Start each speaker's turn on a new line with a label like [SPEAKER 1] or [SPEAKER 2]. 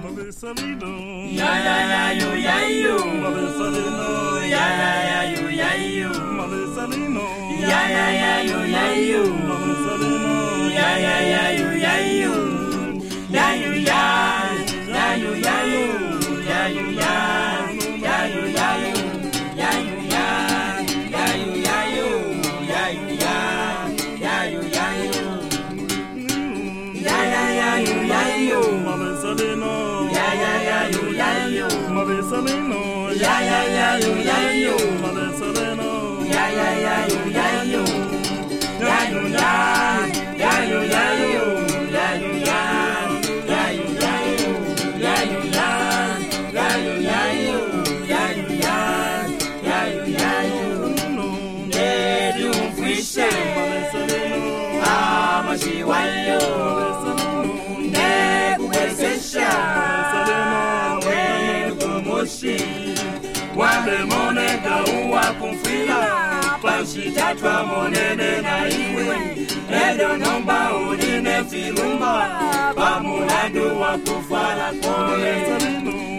[SPEAKER 1] Ya ya ya you ya you. Ya ya ya you ya you. Ya ya ya you ya you. Ya ya ya you ya you. Ya you ya. Ya you ya you. Ya you ya. Ya you ya you. Ya you ya. Ya you ya you. Ya you ya. Ya you ya you. Ya ya ya you ya you. Ya ya ya you ya you. Ya ya ya you ya you. Ya ya ya you ya you. Ya you ya. Ya you ya you. Ya you ya. Ya you ya you. Ya you ya. Ya you ya you. Ya you ya. Ya you ya you. Edi umfishe. Amashiwayo. Nekuwezesha. Wale monega uwa kumfila Panshitachwa monene na iwe Edo nomba udine filumba Pamuladu wa kufala kone